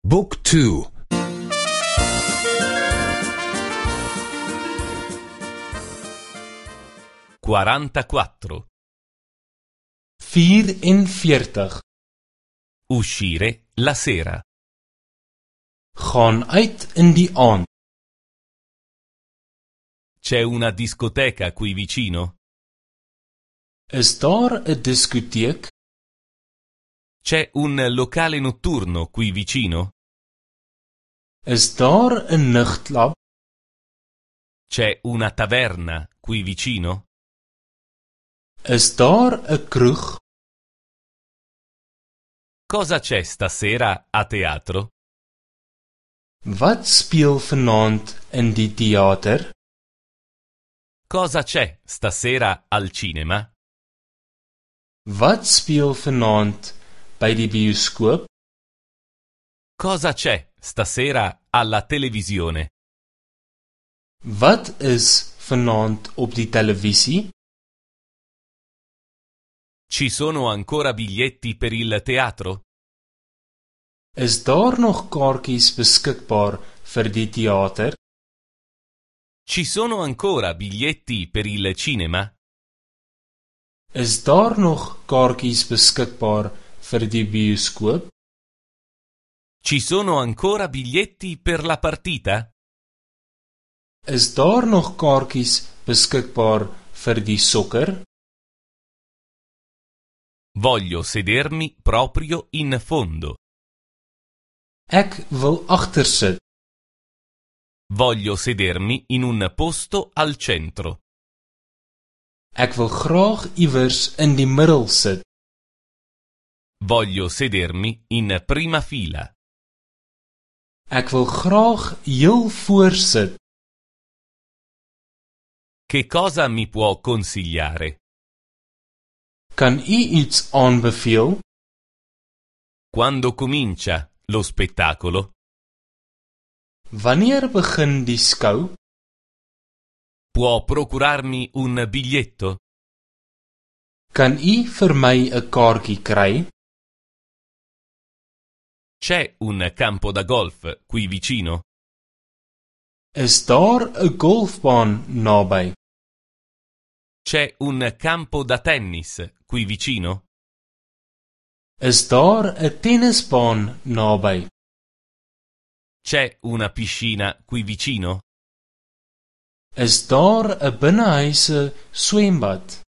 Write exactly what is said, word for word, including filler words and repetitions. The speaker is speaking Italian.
Book two. quarantaquattro. vierenveertig. Uscire la sera. Gaan uit in die aand. C'è una discoteca qui vicino? Is daar 'n diskoteek? C'è un locale notturno qui vicino? Is daar 'n nigtklub? C'è una taverna qui vicino? Is daar 'n kroeg? Cosa c'è stasera a teatro? Wat speel vanaand in die teater? Cosa c'è stasera al cinema? Wat speel vanaand by die bioskoop? Cosa c'è stasera alla televisione? Wat is vanaand op die televisie? Ci sono ancora biglietti per il teatro? Is daar nog kaartjies beskikbaar vir die teater? Ci sono ancora biglietti per il cinema? Is daar nog kaartjies beskikbaar vir die bioskoop? Ci sono ancora biglietti per la partita? Is daar nog kaartjies beskikbaar vir die sokker? Voglio sedermi proprio in fondo. Ek wil agter sit. Voglio sedermi in un posto al centro. Ek wil graag iewers in die middel sit. Voglio sedermi in prima fila. Ek wil graag heel voor sit. Che cosa mi può consigliare? Kan u iets aanbeveel? Quando comincia lo spettacolo? Wanneer begin die skou? Può procurarmi un biglietto? Kan u vir my 'n kaartjie kry? C'è un campo da golf qui vicino? Is daar 'n golfbaan naby? C'è un campo da tennis qui vicino? Is daar 'n tennisbaan naby? C'è una piscina qui vicino? Is daar 'n binnehuise swembad?